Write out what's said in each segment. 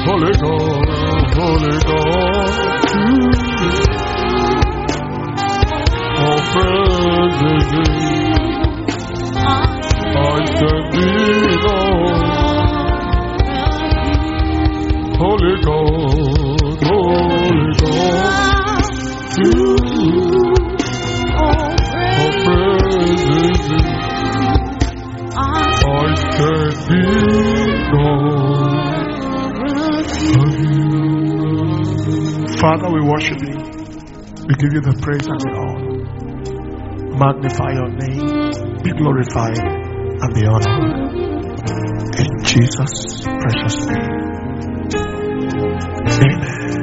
Holy God, Holy God, all praises unto thee, Lord. Holy God, Holy God, all praises unto thee, Lord. Father, we worship you. We give you the praise and the honor. Magnify your name. Be glorified and be honored. In Jesus' precious name. Amen.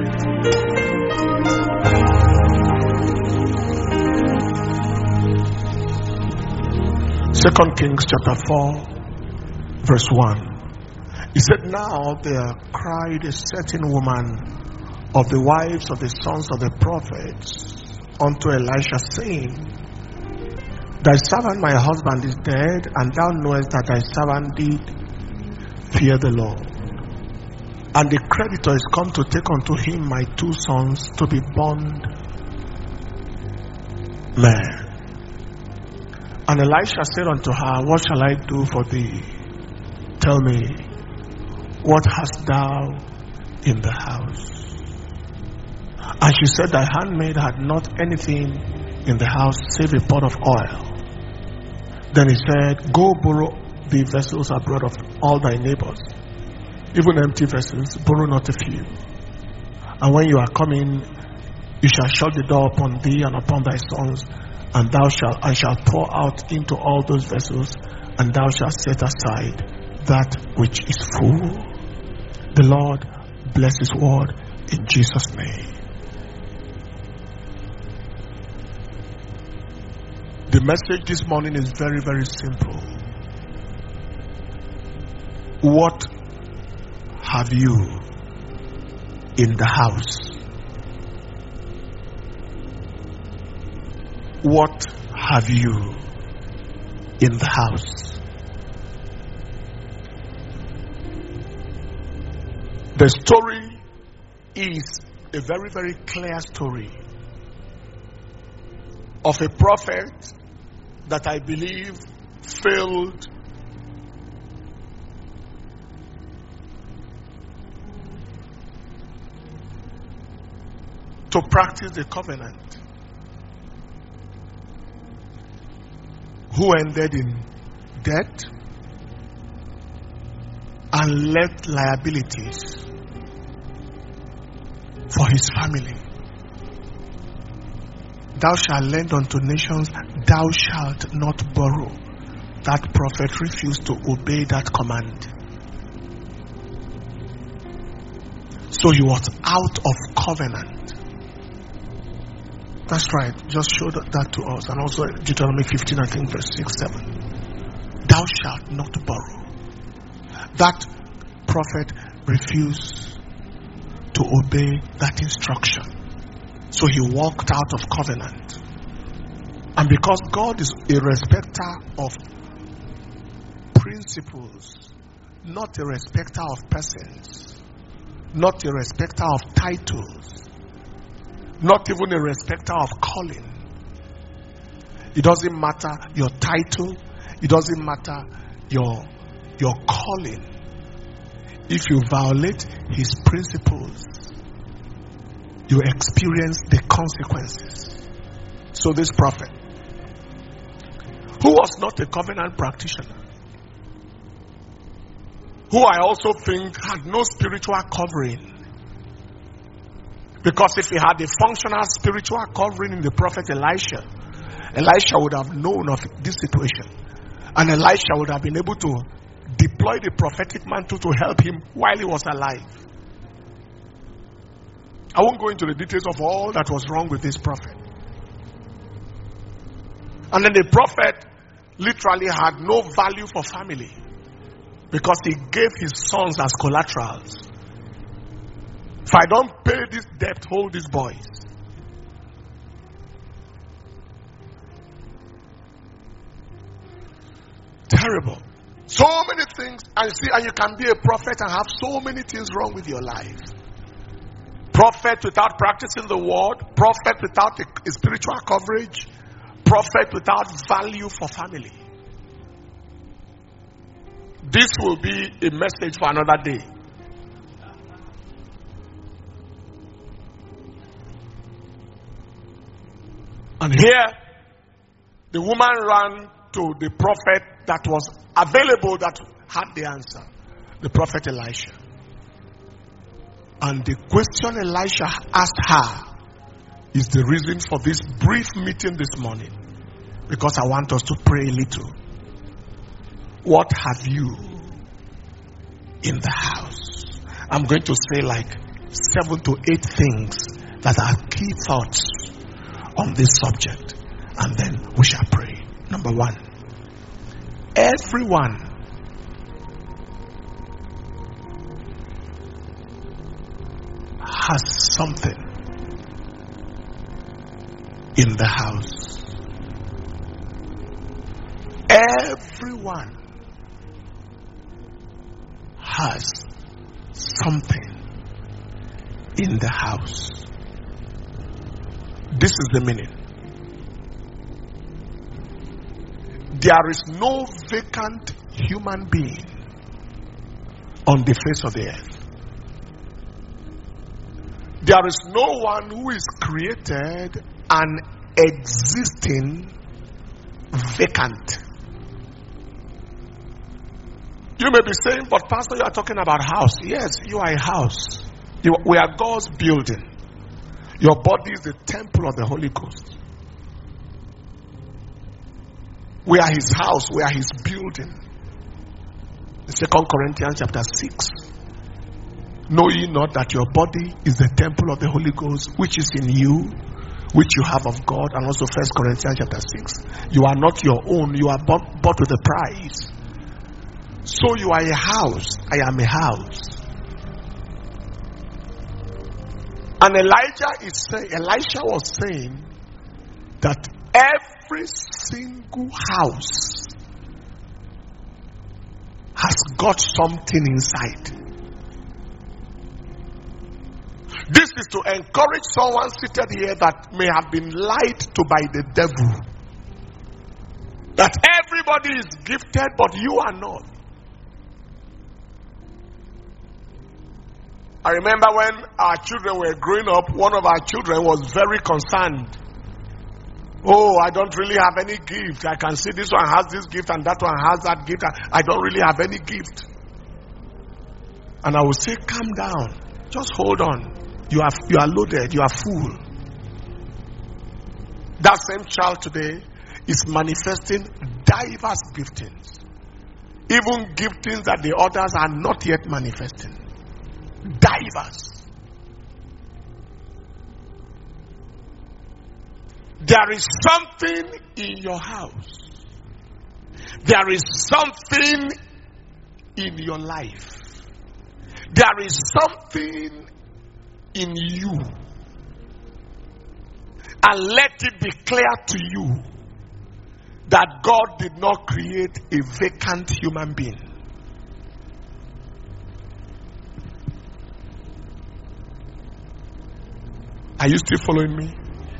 2 Kings chapter 4 verse 1. He said, now there cried a certain woman of the wives of the sons of the prophets unto Elisha, saying, thy servant my husband is dead, and thou knowest that thy servant did fear the Lord. And the creditor is come to take unto him my 2 sons to be bond men. And Elisha said unto her, what shall I do for thee? Tell me, what hast thou in the house? And she said, thy handmaid had not anything in the house save a pot of oil. Then he said, go borrow the vessels abroad of all thy neighbors, even empty vessels, borrow not a few. And when you are coming, you shall shut the door upon thee and upon thy sons, and I shall pour out into all those vessels, and thou shalt set aside that which is full. The Lord bless his word in Jesus' name. The message this morning is very, very simple. What have you in the house? What have you in the house? The story is a very, very clear story of a prophet that I believe failed to practice the covenant, who ended in debt and left liabilities for his family. Thou shalt lend unto nations, thou shalt not borrow. That prophet refused to obey that command. So he was out of covenant. That's right. Just show that to us. And also Deuteronomy 15, I think verse 6, 7. Thou shalt not borrow. That prophet refused to obey that instruction. So he walked out of covenant. And because God is a respecter of principles, not a respecter of persons, not a respecter of titles, not even a respecter of calling. It doesn't matter your title. It doesn't matter your calling. If you violate his principles, you experience the consequences. So this prophet, who was not a covenant practitioner, who I also think had no spiritual covering, because if he had a functional spiritual covering in the prophet Elisha, Elisha would have known of this situation, and Elisha would have been able to deploy the prophetic mantle to help him while he was alive. I won't go into the details of all that was wrong with this prophet. And then the prophet literally had no value for family, because he gave his sons as collaterals. If I don't pay this debt, hold these boys. Terrible. So many things And you can be a prophet and have so many things wrong with your life. Prophet without practicing the word, prophet without a spiritual coverage, prophet without value for family. This will be a message for another day. And here, the woman ran to the prophet that was available, that had the answer. The prophet Elisha. And the question Elisha asked her is the reason for this brief meeting this morning. Because I want us to pray a little. What have you in the house? I'm going to say like 7 to 8 things that are key thoughts on this subject. And then we shall pray. Number 1. Everyone has something in the house. Everyone has something in the house. This is the meaning. There is no vacant human being on the face of the earth. There is no one who is created and existing vacant. You may be saying, but Pastor, you are talking about house. Yes, you are a house. We are God's building. Your body is the temple of the Holy Ghost. We are his house. We are his building. In 2 Corinthians chapter 6. Know ye not that your body is the temple of the Holy Ghost, which is in you, which you have of God. And also 1 Corinthians chapter 6. You are not your own. You are bought with a price. So you are a house. I am a house. And Elisha was saying that every single house has got something inside. This is to encourage someone seated here that may have been lied to by the devil. That everybody is gifted, but you are not. I remember when our children were growing up, one of our children was very concerned. Oh, I don't really have any gift. I can see this one has this gift and that one has that gift. I don't really have any gift. And I would say, calm down. Just hold on. You are loaded. You are full. That same child today is manifesting diverse giftings. Even giftings that the others are not yet manifesting. Diverse. There is something in your house. There is something in your life. There is something in you. And let it be clear to you that God did not create a vacant human being. Are you still following me?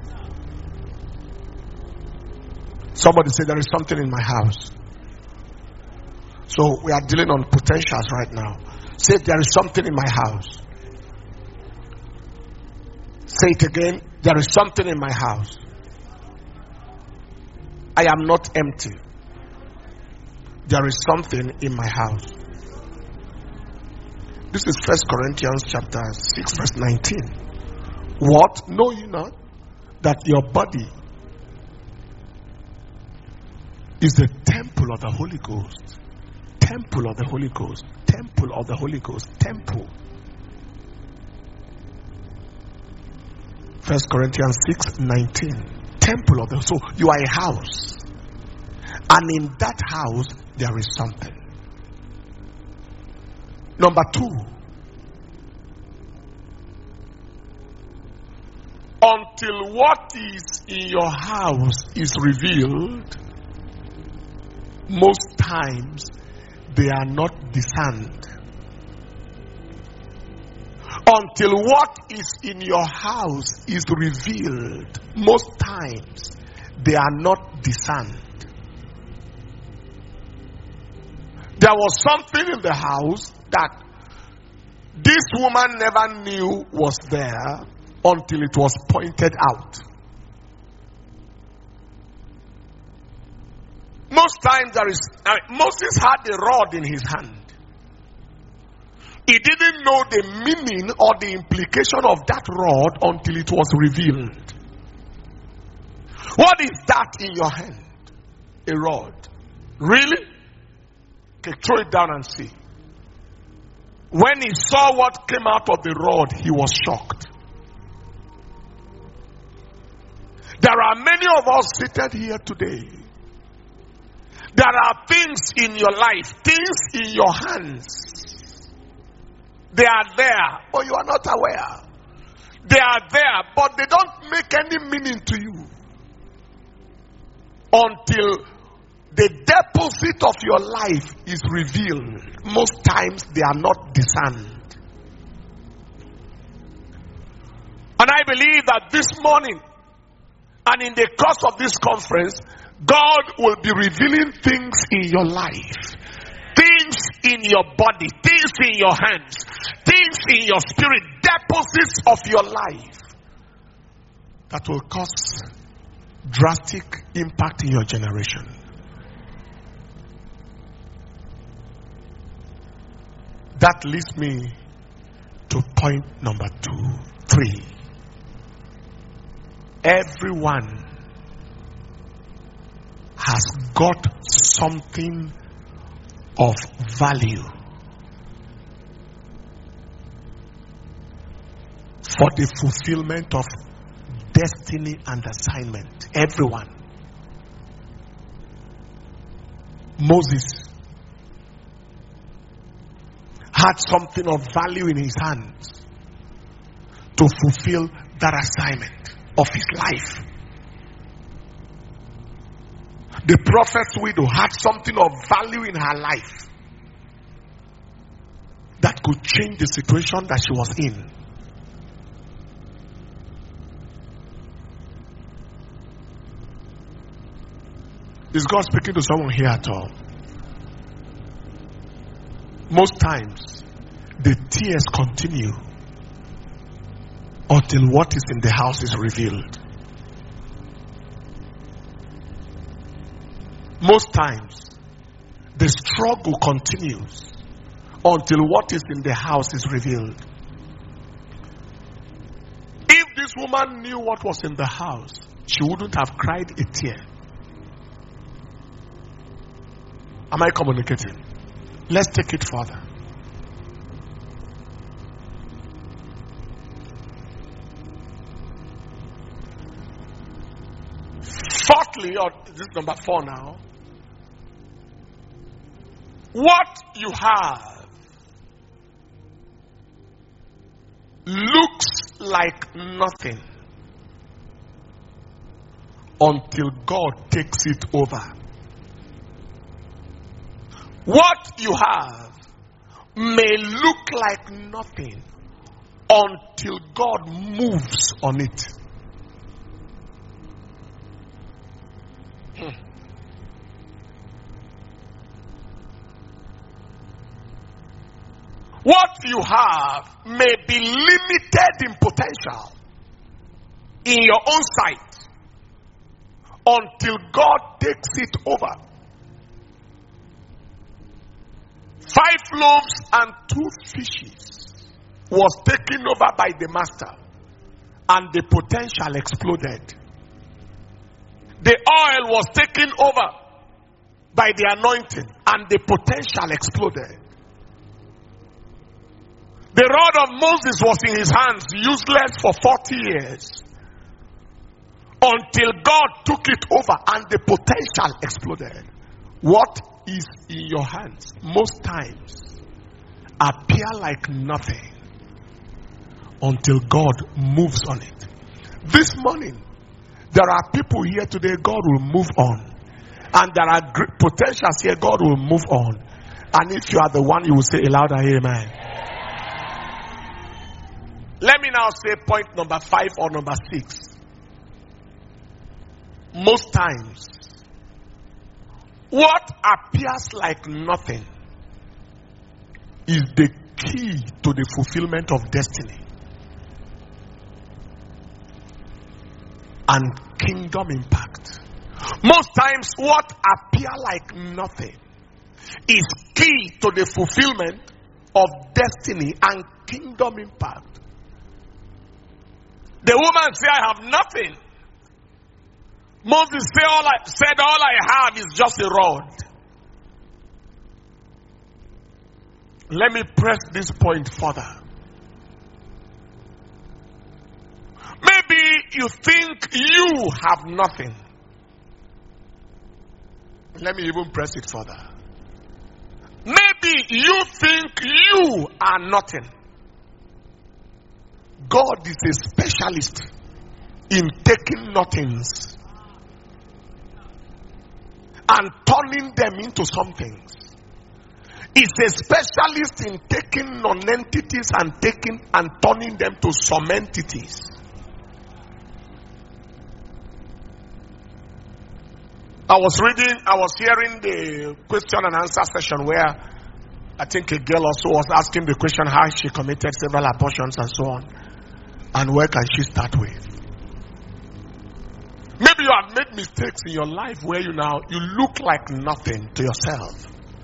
Somebody said there is something in my house. So we are dealing on potentials right now. Say there is something in my house. Say it again. There is something in my house. I am not empty. There is something in my house. This is 1 Corinthians chapter 6 verse 19. What? Know you not that your body is the temple of the Holy Ghost? Temple of the Holy Ghost. Temple of the Holy Ghost. Temple. 1 Corinthians 6:19. Temple of the... So you are a house. And in that house, there is something. Number 2. Until what is in your house is revealed, most times they are not discerned. Until what is in your house is revealed, most times they are not discerned. There was something in the house that this woman never knew was there until it was pointed out. Most times Moses had a rod in his hand. He didn't know the meaning or the implication of that rod until it was revealed. What is that in your hand? A rod. Really? Okay, throw it down and see. When he saw what came out of the rod, he was shocked. There are many of us seated here today. There are things in your life, things in your hands. They are there, but you are not aware. They are there, but they don't make any meaning to you until the deposit of your life is revealed. Most times they are not discerned. And I believe that this morning and in the course of this conference, God will be revealing things in your life, things in your body, things in your hands, things in your spirit, deposits of your life that will cause drastic impact in your generation. That leads me to point number 3. Everyone has got something of value for the fulfillment of destiny and assignment. Everyone. Moses had something of value in his hands to fulfill that assignment of his life. The prophet's widow had something of value in her life that could change the situation that she was in. Is God speaking to someone here at all? Most times, the tears continue until what is in the house is revealed. Most times, the struggle continues until what is in the house is revealed. If this woman knew what was in the house, she wouldn't have cried a tear. Am I communicating? Let's take it further. Fourthly, or this is number 4 now. What you have looks like nothing until God takes it over. What you have may look like nothing until God moves on it. What you have may be limited in potential in your own sight until God takes it over. 5 loaves and 2 fishes was taken over by the master, and the potential exploded. The oil was taken over by the anointing, and the potential exploded. The rod of Moses was in his hands, useless for 40 years, until God took it over and the potential exploded. What is in your hands most times appear like nothing until God moves on it. This morning, there are people here today God will move on, and there are great potentials here God will move on. And if you are the one, you will say a louder amen. Let me now say point number 5 or number 6. Most times, what appears like nothing is the key to the fulfillment of destiny and kingdom impact. Most times, what appear like nothing is key to the fulfillment of destiny and kingdom impact. The woman said, I have nothing. Moses said, all I have is just a rod. Let me press this point further. Maybe you think you have nothing. Let me even press it further. Maybe you think you are nothing. God is a specialist in taking nothings and turning them into something. He's a specialist in taking non-entities and turning them to some entities. I was hearing the question and answer session where I think a girl also was asking the question how she committed several abortions and so on. And where can she start with? Maybe you have made mistakes in your life where you look like nothing to yourself.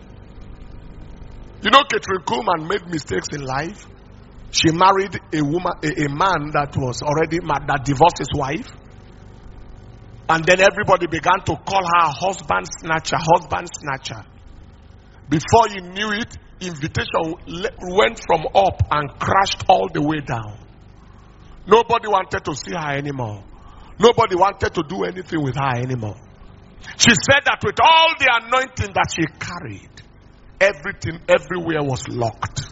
You know, Catherine Kuhlman made mistakes in life. She married a man that was already mad, that divorced his wife. And then everybody began to call her husband snatcher. Before you knew it, invitation went from up and crashed all the way down. Nobody wanted to see her anymore. Nobody wanted to do anything with her anymore. She said that with all the anointing that she carried, everything everywhere was locked.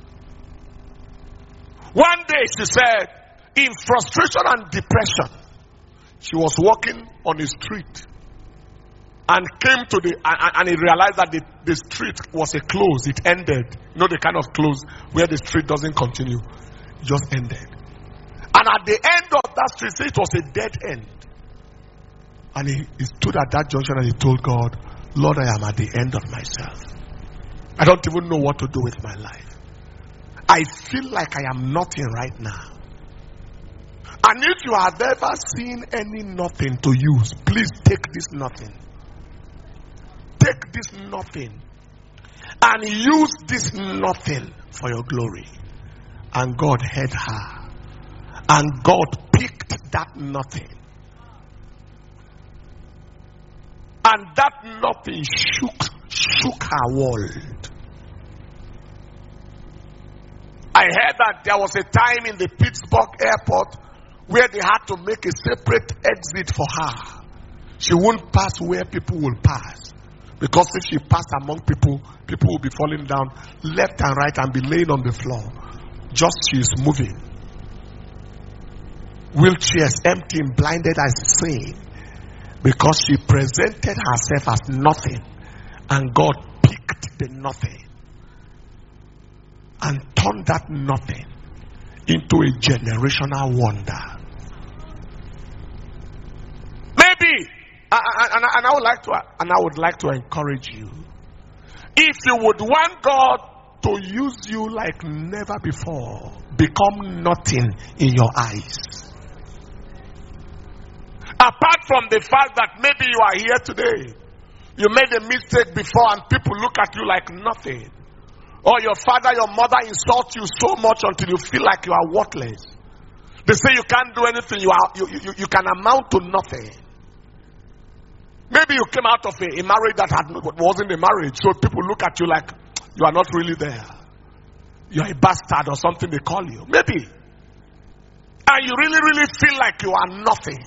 One day she said, in frustration and depression, she was walking on the street and came to and he realized that the street was a close. It ended. You know the kind of close where the street doesn't continue. It just ended. And at the end of that street, it was a dead end. And he stood at that junction and he told God, Lord, I am at the end of myself. I don't even know what to do with my life. I feel like I am nothing right now. And if you have ever seen any nothing to use, please take this nothing. Take this nothing and use this nothing for your glory. And God heard her. And God picked that nothing. And that nothing shook her world. I heard that there was a time in the Pittsburgh airport where they had to make a separate exit for her. She won't pass where people will pass. Because if she passed among people, people will be falling down left and right and be laying on the floor. Just she is moving. Wheelchairs empty and blinded as seeing. Because she presented herself as nothing. And God picked the nothing. And turned that nothing into a generational wonder. Maybe, and I would like to encourage you. If you would want God to use you like never before, become nothing in your eyes. Apart from the fact that maybe you are here today, you made a mistake before and people look at you like nothing. Or your father, your mother insult you so much until you feel like you are worthless. They say you can't do anything, you can amount to nothing. Maybe you came out of a marriage that wasn't a marriage, so people look at you like you are not really there. You are a bastard or something they call you. Maybe. And you really, really feel like you are nothing.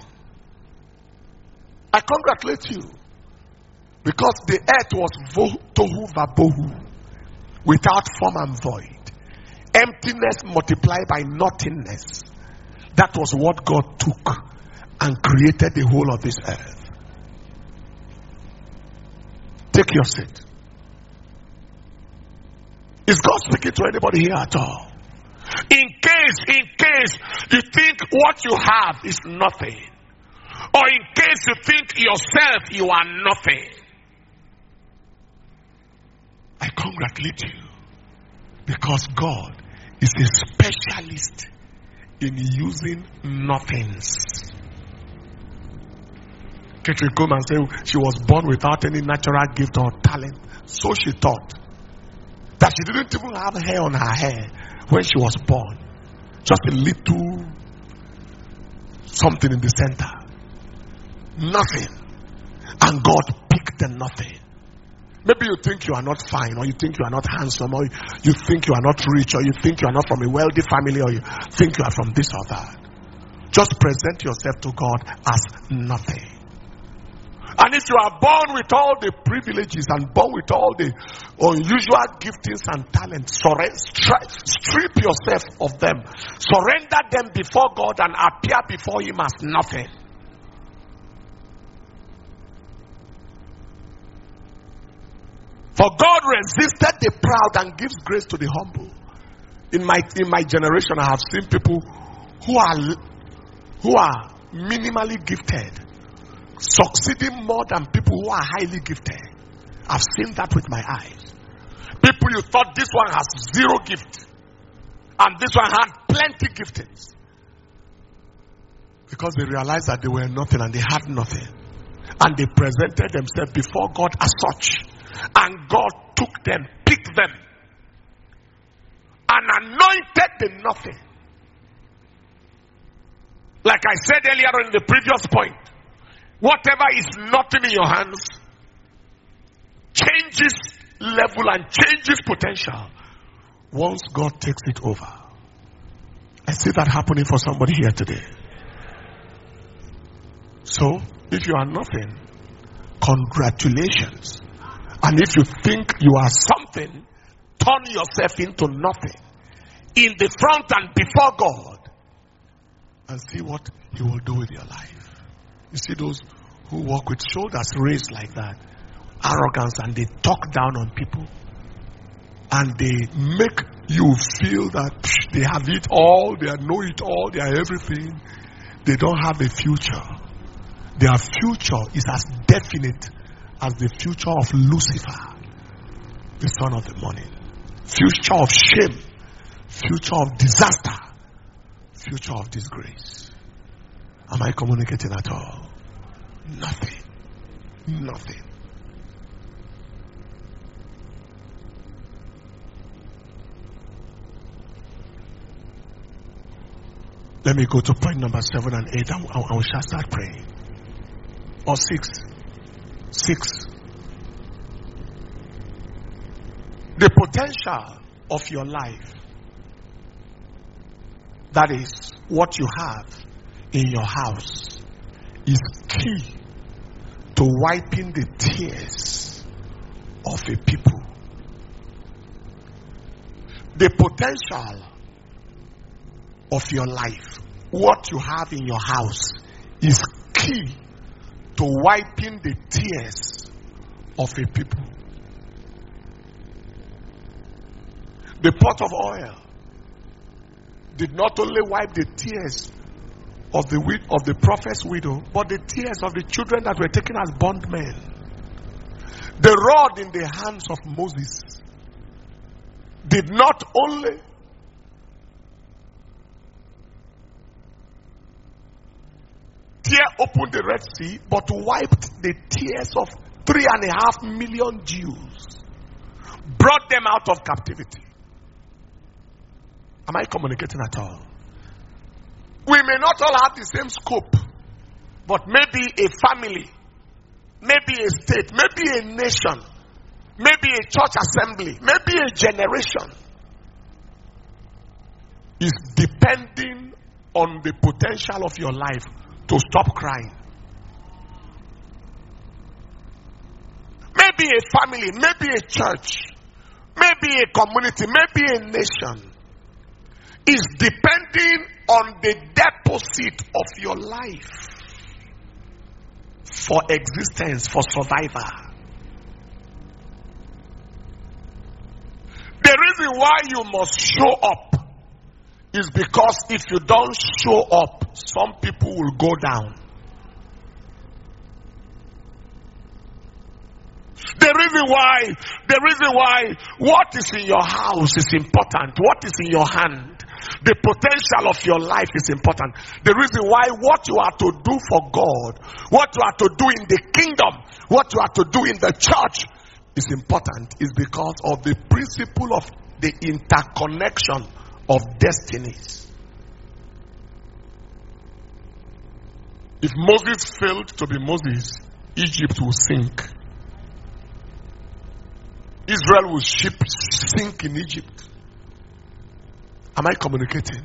I congratulate you. Because the earth was tohu vabohu. Without form and void. Emptiness multiplied by nothingness. That was what God took and created the whole of this earth. Take your seat. Is God speaking to anybody here at all? In case you think what you have is nothing, or in case you think yourself you are nothing, I congratulate you, because God is a specialist in using nothings. Catherine Coleman said she was born without any natural gift or talent, so she thought that she didn't even have hair on her head when she was born. Just a little something in the center. Nothing. And God picked the nothing. Maybe you think you are not fine, or you think you are not handsome, or you think you are not rich, or you think you are not from a wealthy family, or you think you are from this or that. Just present yourself to God as nothing. And if you are born with all the privileges and born with all the unusual giftings and talents, strip yourself of them. Surrender them before God and appear before Him as nothing. For God resisted the proud and gives grace to the humble. In my generation, I have seen people who are minimally gifted succeeding more than people who are highly gifted. I've seen that with my eyes. People you thought this one has zero gift, and this one had plenty giftings, because they realized that they were nothing and they had nothing, and they presented themselves before God as such, and God took them, picked them, and anointed the nothing. Like I said earlier in the previous point, whatever is nothing in your hands changes level and changes potential once God takes it over. I see that happening for somebody here today. So, if you are nothing, congratulations. And if you think you are something, turn yourself into nothing in the front and before God, and see what He will do with your life. You see those who walk with shoulders raised like that, arrogance, and they talk down on people, and they make you feel that they have it all, they know it all, they are everything. They don't have a future. Their future is as definite as the future of Lucifer, the son of the morning. Future of shame, future of disaster, future of disgrace. Am I communicating at all? Nothing. Nothing. Let me go to point number 7 and 8, and we shall start praying. Or 6. 6. The potential of your life, that is what you have in your house, is key to wiping the tears of a people. The potential of your life, what you have in your house, is key to wiping the tears of a people. The pot of oil did not only wipe the tears of the prophet's widow, but the tears of the children that were taken as bondmen. The rod in the hands of Moses did not only tear open the Red Sea, but wiped the tears of 3.5 million Jews, brought them out of captivity. Am I communicating at all? We may not all have the same scope, but maybe a family, maybe a state, maybe a nation, maybe a church assembly, maybe a generation is depending on the potential of your life to stop crying. Maybe a family, maybe a church, maybe a community, maybe a nation is depending on the deposit of your life for existence, for survival. The The reason why you must show up is because if you don't show up, some people will go down. The reason why what is in your house is important. What is in your hand, the potential of your life is important. The reason why what you are to do for God, what you are to do in the kingdom, what you are to do in the church is important is because of the principle of the interconnection of destinies. If Moses failed to be Moses, Egypt will sink. Israel will sink in Egypt. Am I communicating?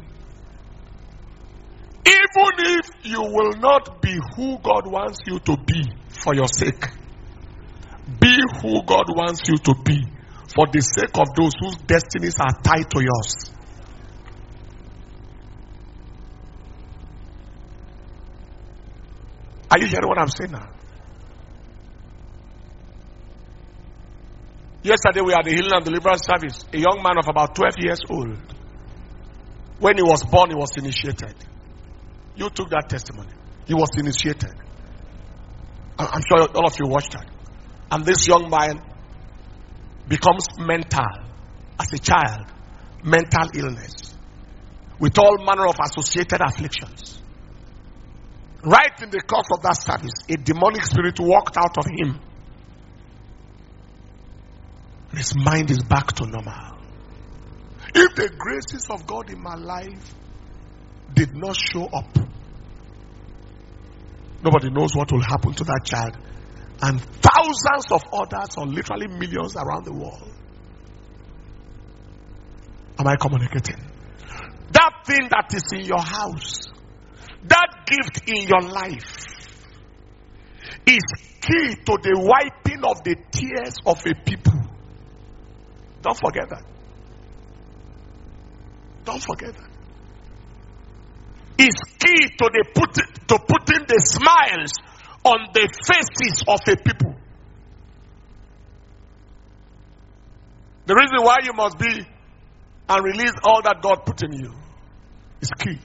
Even if you will not be who God wants you to be for your sake, be who God wants you to be for the sake of those whose destinies are tied to yours. Are you hearing what I'm saying now? Yesterday we had a healing and deliverance service. A young man of about 12 years old. When he was born, he was initiated. You took that testimony. He was initiated. I'm sure all of you watched that. And this young man becomes mental as a child. Mental illness. With all manner of associated afflictions. Right in the course of that service, a demonic spirit walked out of him. His mind is back to normal. If the graces of God in my life did not show up, nobody knows what will happen to that child and thousands of others, or literally millions around the world. Am I communicating? That thing that is in your house, that gift in your life, is key to the wiping of the tears of a people. Don't forget that. Don't forget that. It's key to putting the smiles on the faces of a people. The reason why you must be and release all that God put in you is key.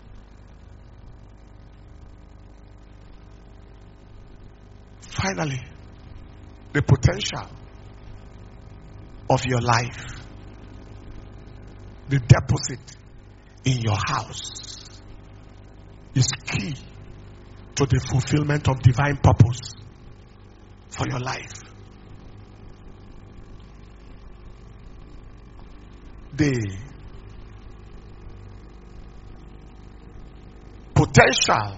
Finally, the potential of your life, the deposit in your house, is key to the fulfillment of divine purpose for your life. The potential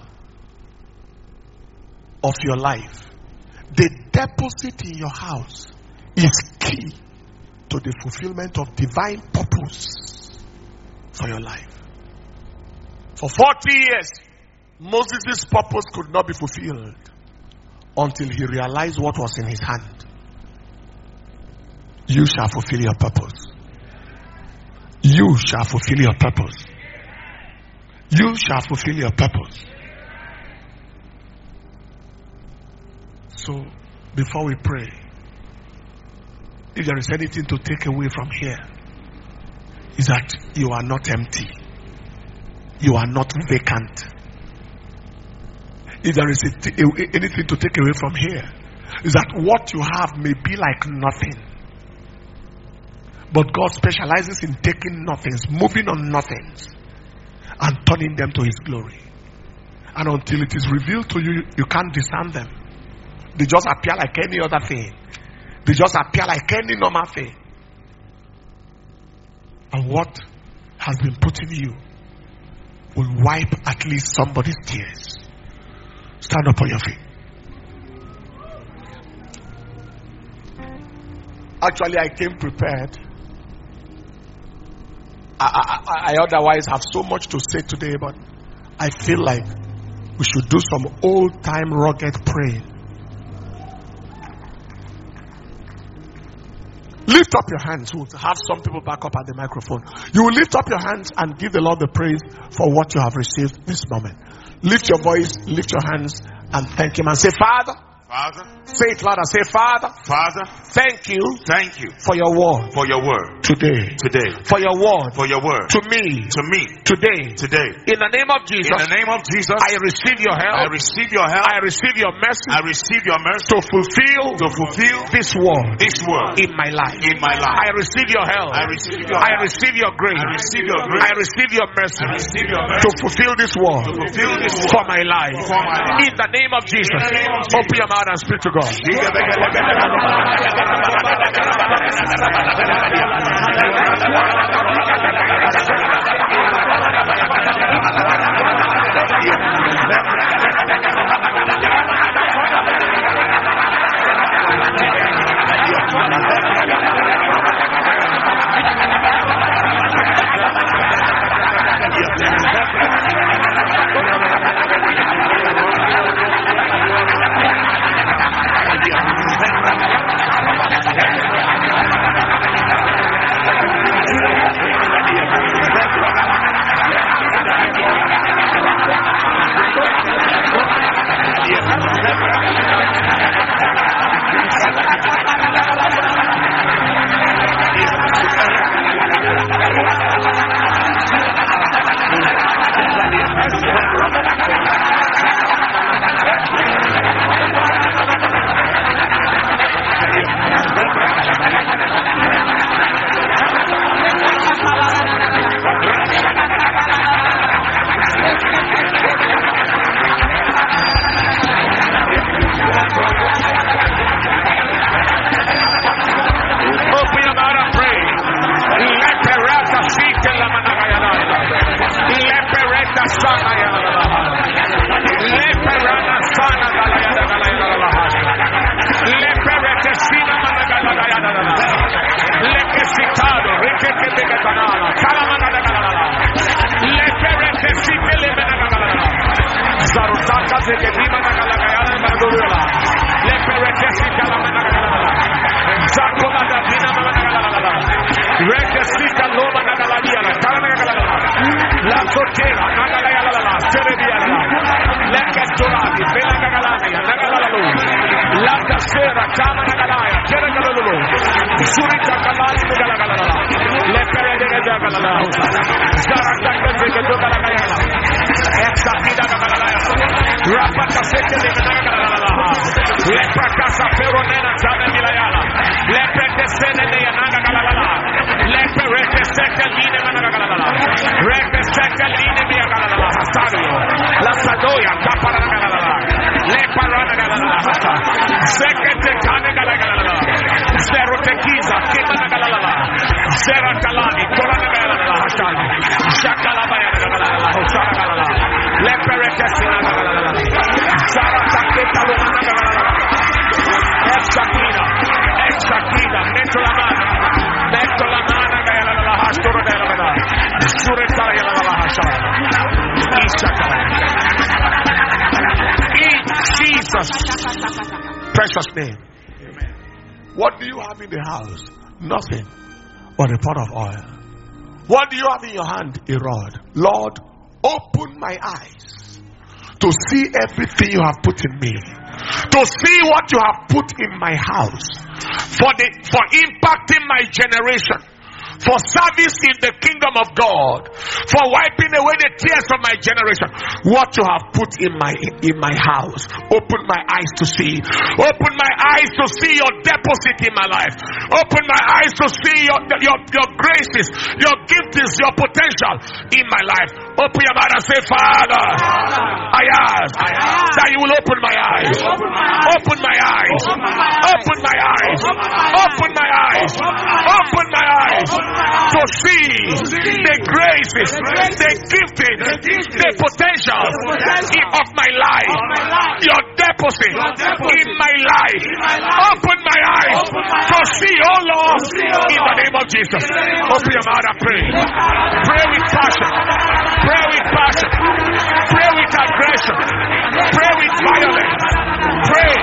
of your life, the deposit in your house, is key to the fulfillment of divine purpose for your life. For 40 years, Moses' purpose could not be fulfilled until he realized what was in his hand. You shall fulfill your purpose. You shall fulfill your purpose. You shall fulfill your purpose. So, before we pray, if there is anything to take away from here, is that you are not empty. You are not vacant. If there is anything to take away from here, is that what you have may be like nothing. But God specializes in taking nothings, moving on nothings, and turning them to His glory. And until it is revealed to you, you can't discern them. They just appear like any other thing. They just appear like any normal thing. And what has been put in you will wipe at least somebody's tears. Stand up on your feet. Actually, I came prepared. I otherwise have so much to say today, but I feel like we should do some old-time rugged praying. Lift up your hands. We'll have some people back up at the microphone. You will lift up your hands and give the Lord the praise for what you have received this moment. Lift your voice, lift your hands, and thank Him and say, Father, Father. Say it louder. Say, Father. Father. Thank you. Thank you For your word. for your word Today. today. For your word. For your word To me. to me Today. today. In the name of Jesus. In the name of Jesus, I receive your help. I receive your help. I receive your mercy. I receive your mercy To fulfill this word word in my life. in my life. I receive your help. I receive your I help. receive your grace. I receive your grace. I receive your mercy. I receive your To mercy fulfill this word. to fulfill this word For my life. for my life. In the name of Jesus. In the name of Jesus. Open your mouth and speak to God. Precious name. What do you have in the house? Nothing but a pot of oil. What do you have in your hand? A rod. Lord, open my eyes to see everything you have put in me, to see what you have put in my house, for impacting my generation, for service in the kingdom of God, for wiping away the tears of my generation. What you have put in my house, open my eyes to see. Open my eyes to see your deposit in my life. Open my eyes to see your graces, your gifts, your potential in my life. Open your mouth and say, Father, I ask that you will open my eyes. Open my eyes. Open my eyes. Open my eyes. Open my eyes to see the graces, the gifting, the potential of my life, your deposit in my life. Open my eyes to see, oh Lord, in the name of Jesus. Open your mouth and pray. Pray with passion. Pray with passion. Pray with aggression. Pray with violence. Pray.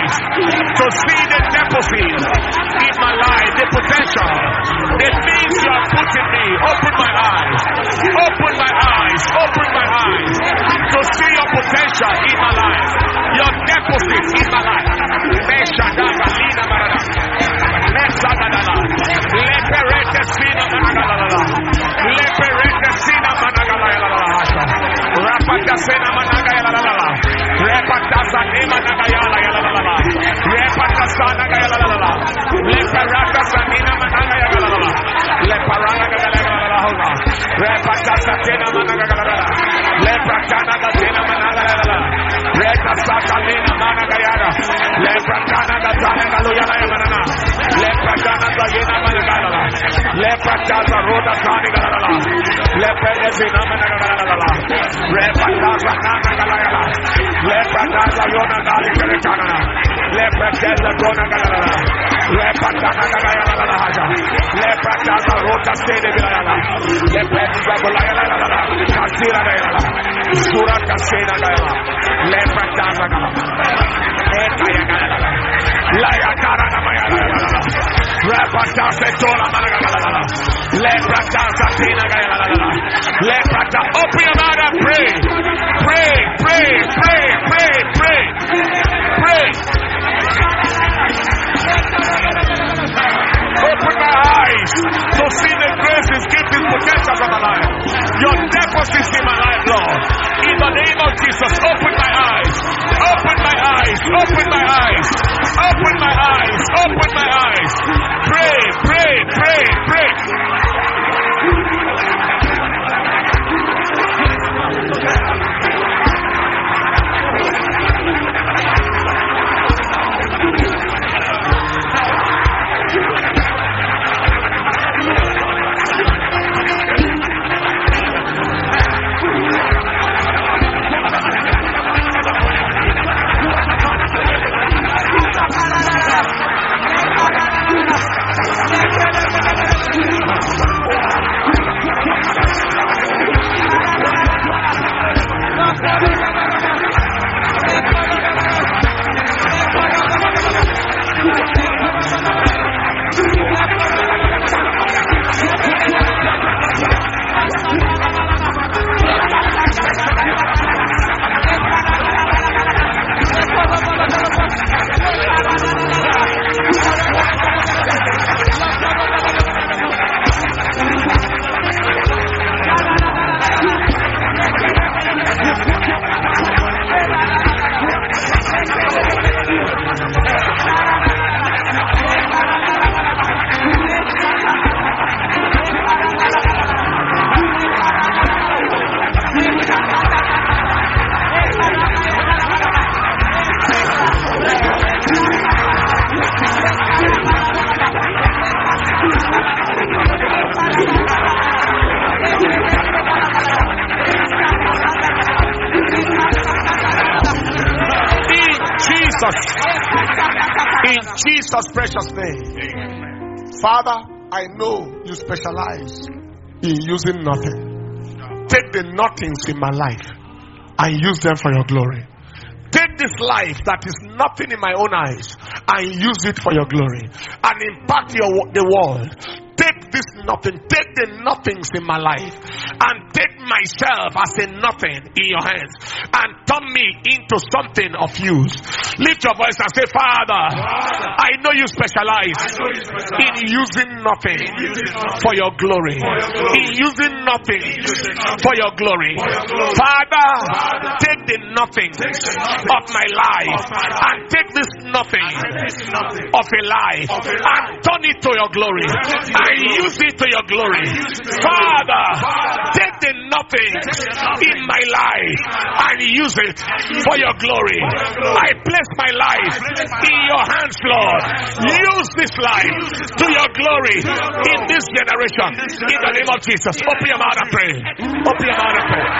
eyes to see the deposit in my life, the potential, the things you are putting me. Open my eyes, open my eyes, open my eyes to see your potential in my life, your deposit in my life. Meshadaga Lina Marada, Mesagadala, Leperete Sina Managalala, Leperete Sina Managalala, Rapata Sina Managayala, Repata Sanima Nagayala, Repata Sanagayala, Leperata Sanina Managayala, Leparana Gala, Repata Satina Managala, Lepratana Gatina Managala, Reta Satalina Managayala, Lepratana Gatana Galuyana Manana, Lepratana Gayana Managala, Lepratana Roda Sanigala, Lepredesina Managala, Repatana Nagalala, Lepratana Yona Galikana, Lepratana Gona Galala, Lepatana Gayala, Lepratana Rota Sede Galala, Lepratana Galala, Kasira Galala, Sura Kasena Galala, Lepratana Galala, Etaya Galala, Layakara Namayala, Rapata Setola Managala, Lepratana Tina Galala, Leprata, open your mouth and pray, pray, pray, pray, pray, pray, pray. Open my eyes to see the graces, gifts, potentials of my life. Your deposits in my life, Lord. In the name of Jesus, open my eyes. Open my eyes. Open my eyes. Open my eyes. Open my eyes. Pray, pray, pray, pray. In Jesus' precious name. Father, I know you specialize in using nothing. Take the nothings in my life and use them for your glory. Take this life that is nothing in my own eyes and use it for your glory and impact the world. Take this nothing, take the nothings in my life and take myself as a nothing in your hands and turn me into something of use. Lift your voice and say, Father, I know you specialize in using nothing for your glory. In using nothing for your glory. Father, take the nothing of my life and take this nothing of a life and turn it to your glory. And use it to your glory. Father, take the nothing in my life and use it for your glory. I place my life in your hands, Lord. Use this life to your glory in this generation. In the name of Jesus. Open your mouth and pray. Open your mouth and pray.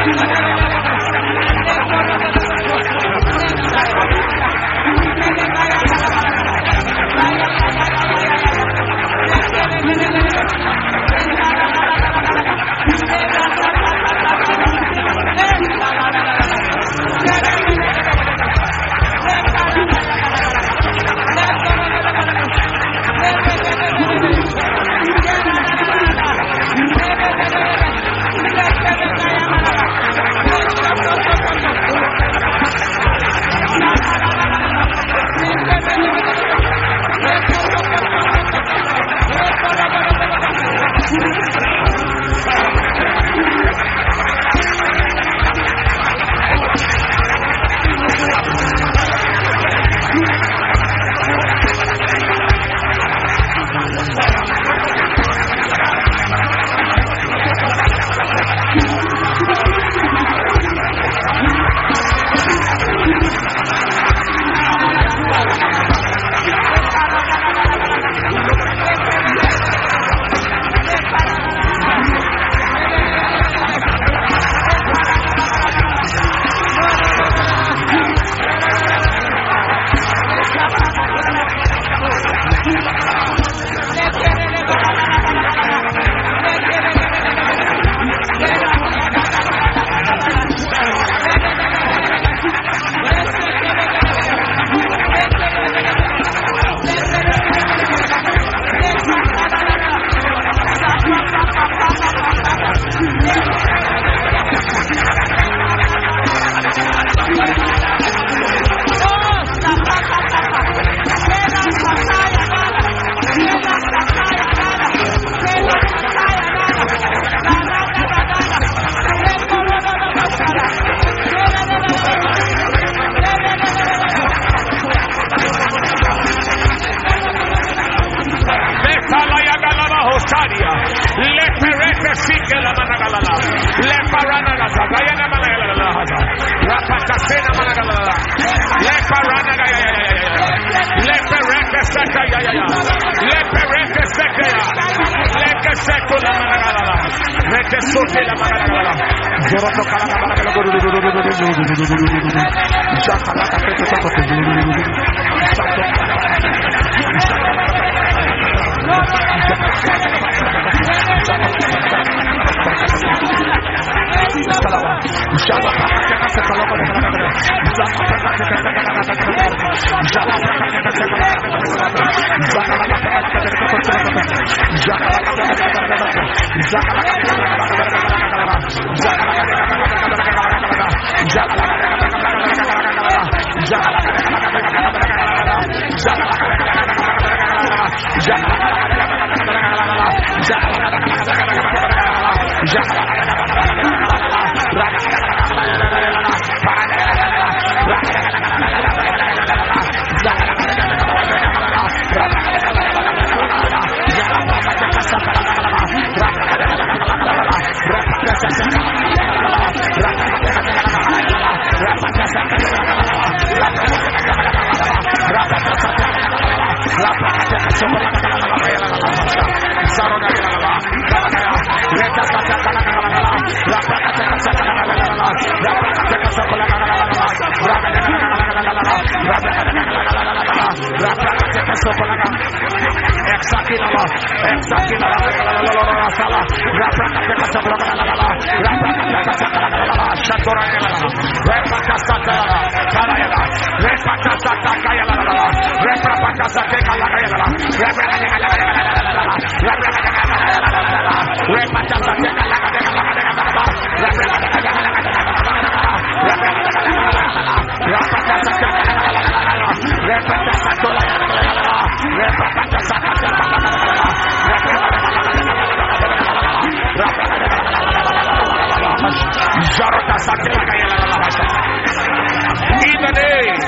In the name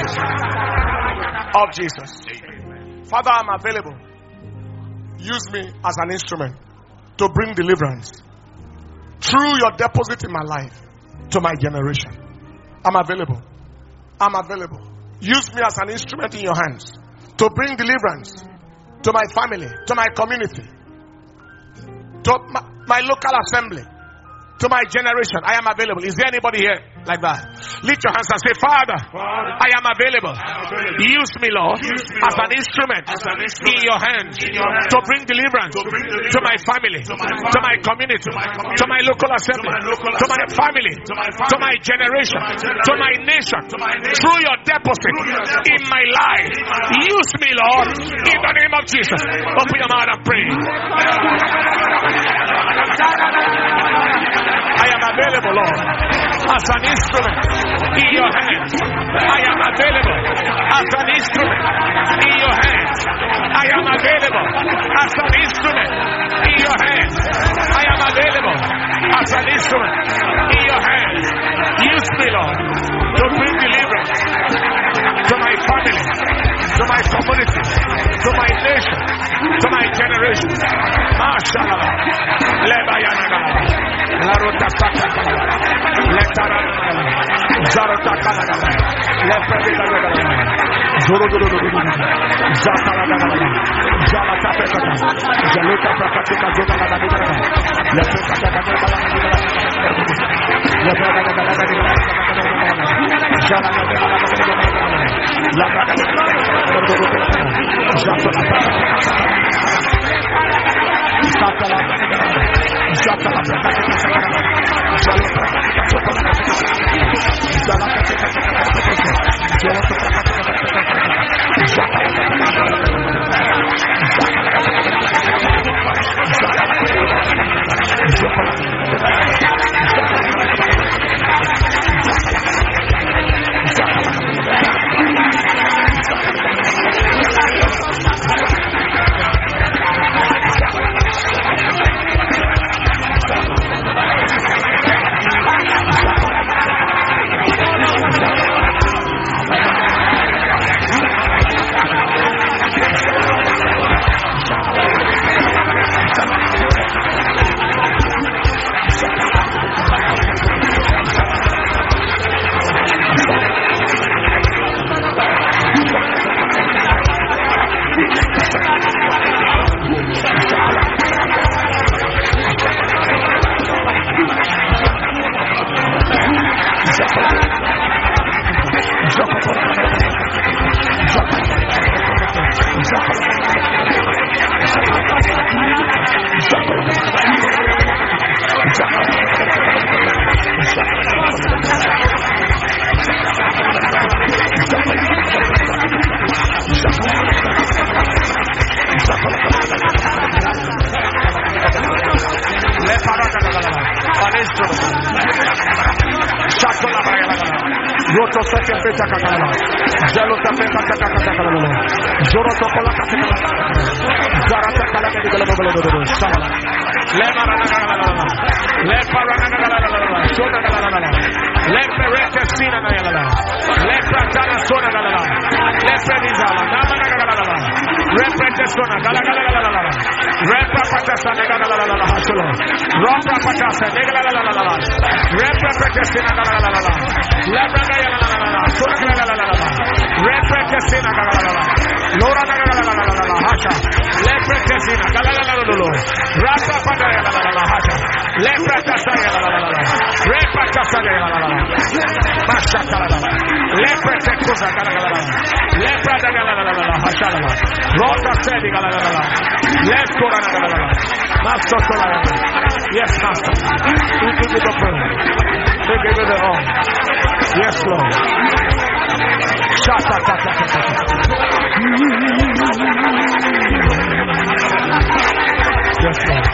of Jesus. Father, I'm available. Use me as an instrument to bring deliverance through your deposit in my life to my generation. I'm available. I'm available. Use me as an instrument in your hands to bring deliverance to my family, to my community, to my local assembly, to my generation, I am available. Is there anybody here like that? Lift your hands and say, Father, I am available. Use me, Lord, as an instrument in your hands to bring deliverance to my family, to my community, to my local assembly, to my family, to my generation, to my nation, through your deposit in my life. Use me, Lord, in the name of Jesus. Open your mouth and pray. I am available, Lord, as an instrument in your hands. I am available as an instrument in your hands. I am available as an instrument in your hands. I am available as an instrument in your hands. Use me, Lord, to bring deliverance to my family, to my community, to my nation, to my generation. Mashallah. La rota sacra, le tarana, zarota calagala, le predica, zoro, zatala, jala tapeta, jaluta pratica, le Yes, Master. We give you the praise. We give you the honor. Yes, Lord. Yes, Lord.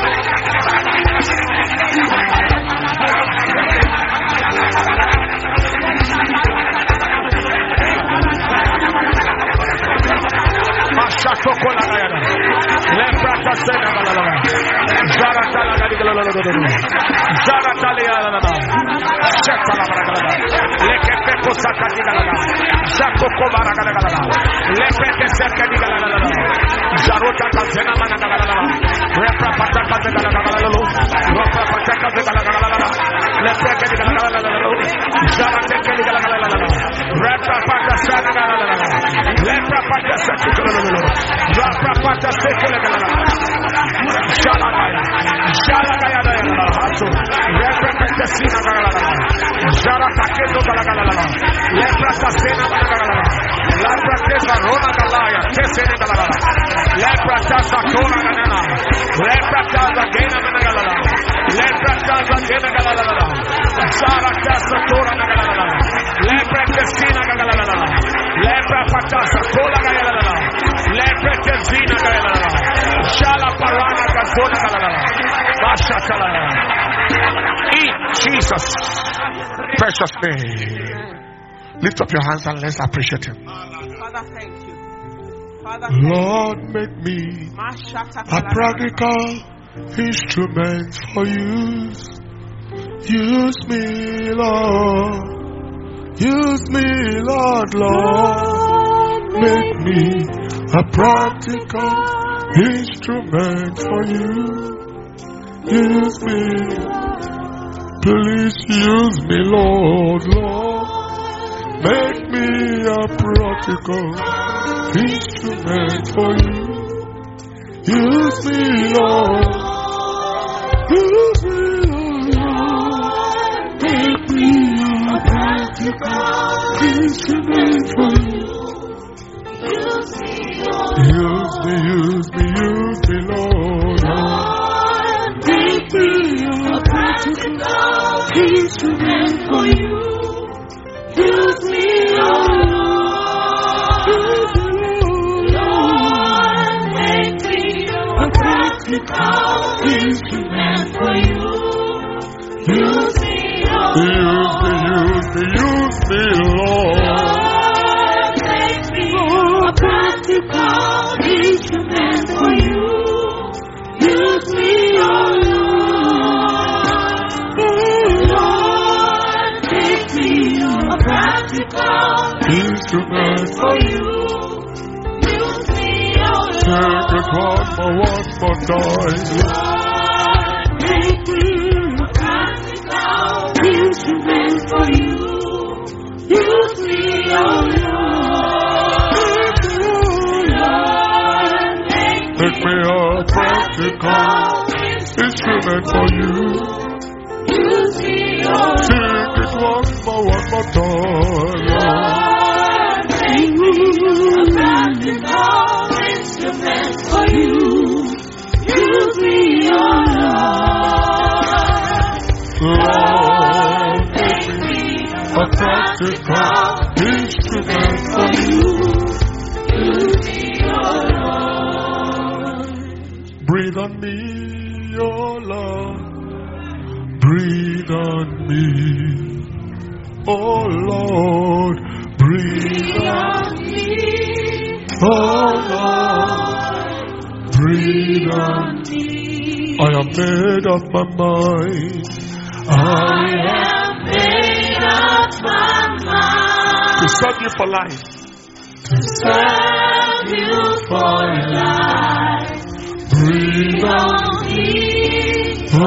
Shalagaya, In Jesus' precious name. Lift up your hands and let's appreciate Him. Father, thank you. Father, Lord, make me a practical instrument for use. Use me, Lord. Use me, Lord, Lord. Make me a practical instrument for you. Use me. Please use me, Lord, Lord. Make me a practical instrument for you. Use me, Lord. Use me, Lord. Make me a practical instrument for you. Use me, Lord. Use me, Lord. Make me a practical instrument for you. Use me, Lord. Lord, make me a practical instrument for you. Use me, Lord. Use me, Lord. Make me a practical instrument for you. Use me, Lord. Lord, make me a practical instrument for you. Use me, Lord. Take it one more time. Lord, make me a practical instrument for you. Use me, Lord. Lord, make me a practical instrument for you. Use me, Lord. Sing it one more time. Lord, make me a practical instrument for you. Use me, Lord. Lord, make me a practical instrument for you. Use me, Lord. Breathe on me, your Lord. Breathe on me, oh Lord. Breathe on me, oh Lord. Breathe on me. I have made up my mind. I have made up my mind to serve you for life. To serve you for life. Breathe on me, oh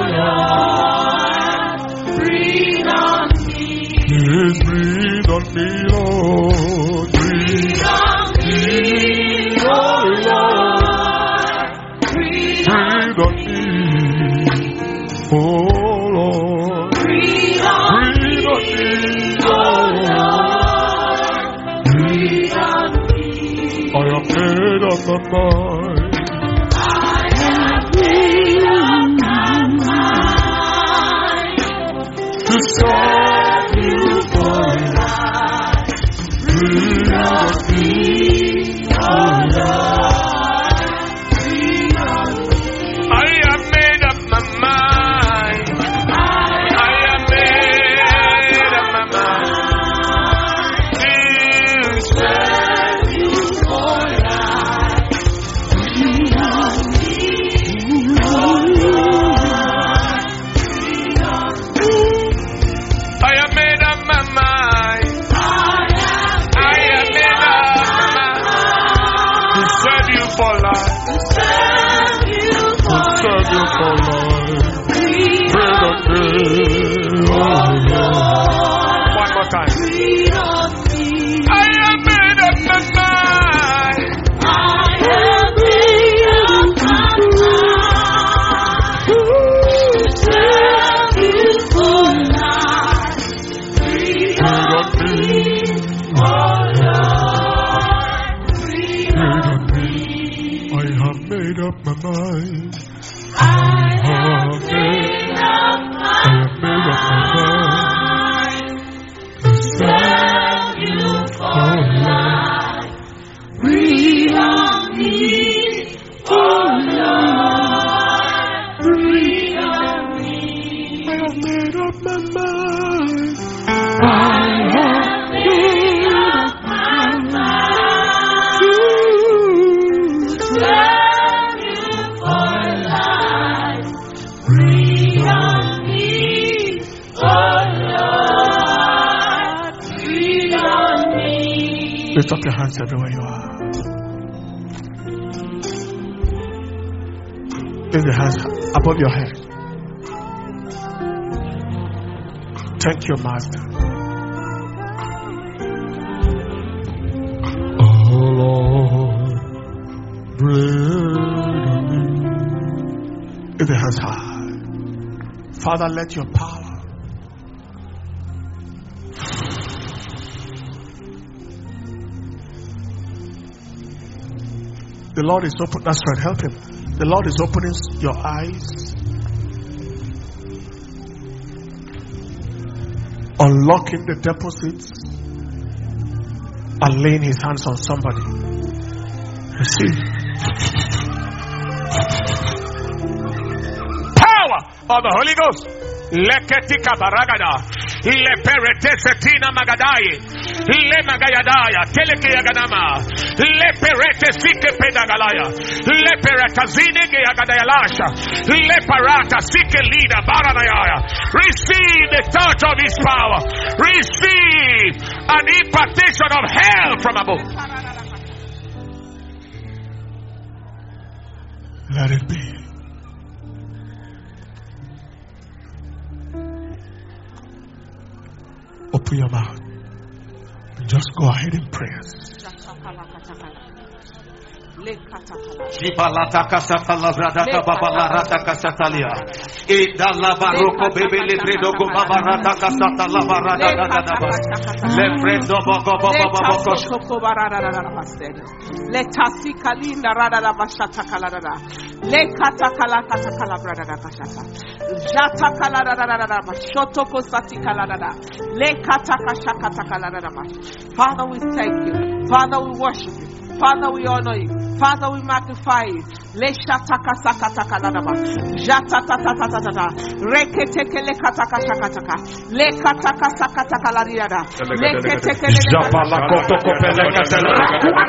Lord. Breathe on me. Yes, breathe on me, Lord. Breathe on me, oh Lord. Breathe on me, oh Lord. Breathe on me, oh Lord. Breathe on me. I have made up my mind. To serve you for life. Breathe on me, oh Lord. Breathe on me. I have made up my mind. I have made up my mind. To serve you for life. Breathe on me, oh Lord. I have made up my mind. I have made up my mind to serve you for life. To serve you for life. Breathe on me, oh Lord. One more time. Breathe on me. I have made up my mind. I have made up my mind to serve you for life. Breathe on me, oh Lord. Breathe on up my mind. I have made up my mind to serve you for life. Breathe on me, oh Lord. Breathe on me. I have made up my mind. I have made up my mind to serve you for life. Breathe on me, oh Lord. Breathe on me. Lift up your hands everywhere you are. Lift your hands above your head. Thank you, Master. Oh Lord, breathe on me. Lift your hands high. Father, let your power the Lord is open. That's right, help him. The Lord is opening your eyes, unlocking the deposits, and laying his hands on somebody. See, Power of the Holy Ghost. Leketika baragada. Le peretesetina magadai. Le magayadaya. Teleke yaganama. Le perete sike pedagalaya. Le peretazine gayagadayalasha. Le parata sike lida baranayaya. Receive the touch of his power. Receive an impartation of hell from above. let it be. Open your mouth. Just go ahead in prayers. Jibalata kasata labrada babalarata kasatalia. Idala baroko bebele bredo go babarata kasata labarada dadaba. Le bredo bogo bogo Soko barara le tasi kalinda rada la bashata kalarada le kata kala brada da bashata jata kalarada bashoto kosati kalarada le kata kashakata kalarada. Father, we thank you. Father, we worship you. Father, we honor you. Father, we magnify you. Le shataka sakata kalaraba jata tata tata rekete kele kataka shakataka le kataka sakata kalariada le kete kele Japala koto kopele katela.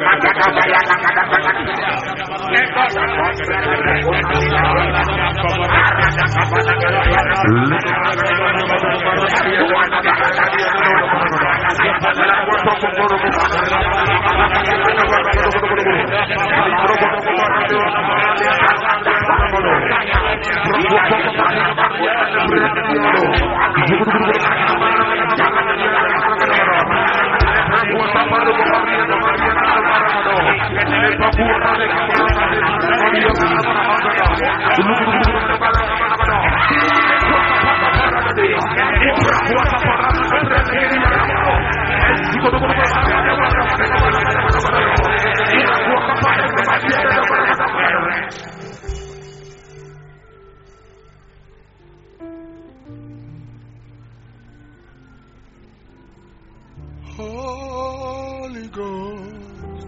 Holy Ghost,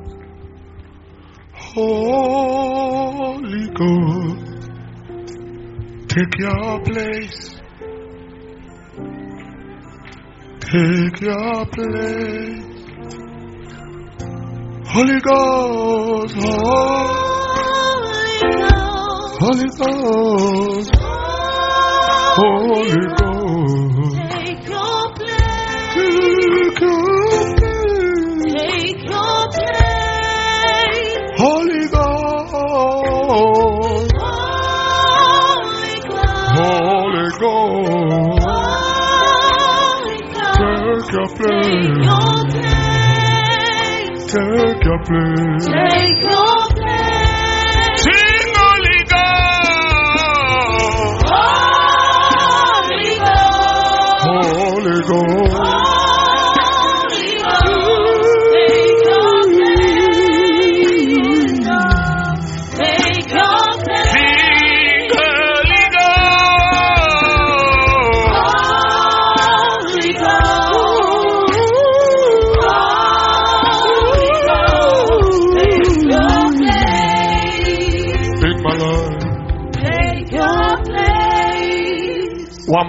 Holy Ghost, take your place, take your place. Holy Ghost, Holy Ghost, Holy Ghost, Take your place. take your place. Take your place. Holy Ghost, Holy Ghost. Holy Ghost, Holy Ghost. take your Take place, your place. take your place. Take your place. Sing Holy Ghost, Holy Ghost. Holy Ghost, Holy Ghost. Take your place. Take your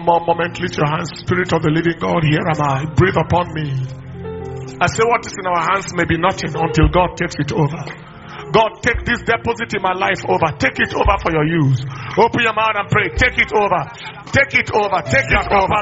One more moment, lift your hands. Spirit of the living God, here am I. Breathe upon me. I say what is in our hands may be nothing until God takes it over. God, take this deposit in my life over. Take it over for your use. Open your mouth and pray. Take it over. Take it over. Take it over.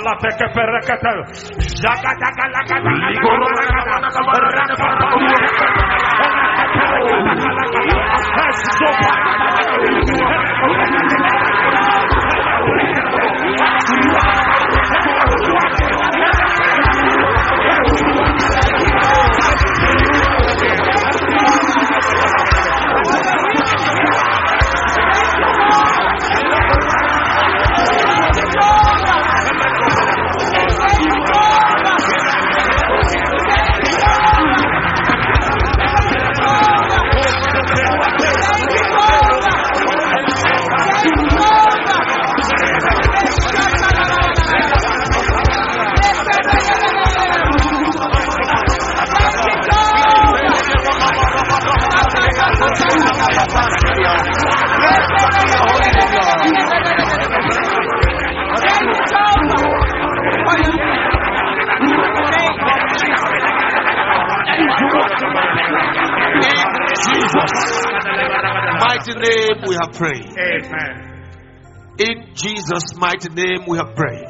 Mighty name we have prayed. Amen. In Jesus' mighty name we have prayed.